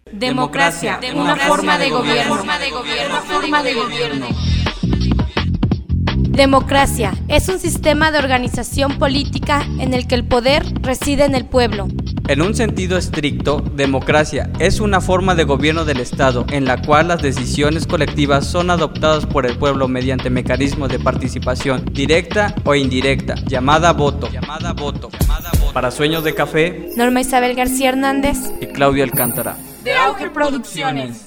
Democracia, una forma de gobierno. Democracia es un sistema de organización política en el que el poder reside en el pueblo. En un sentido estricto, democracia es una forma de gobierno del Estado en la cual las decisiones colectivas son adoptadas por el pueblo mediante mecanismos de participación directa o indirecta, llamada voto. Para Sueños de Café, Norma Isabel García Hernández y Claudio Alcántara. De Auge Producciones.